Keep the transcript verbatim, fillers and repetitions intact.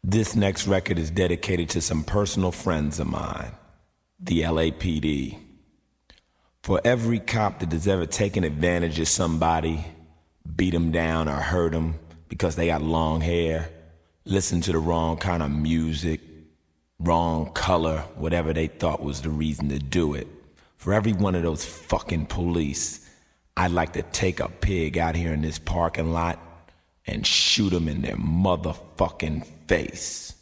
This next record is dedicated to some personal friends of mine, the L A P D. For every cop that has ever taken advantage of somebody, beat them down or hurt them because they got long hair, listened to the wrong kind of music, wrong color, whatever they thought was the reason to do it. For every one of those fucking police, I'd like to take a pig out here in this parking lot and shoot them in their motherfucking face.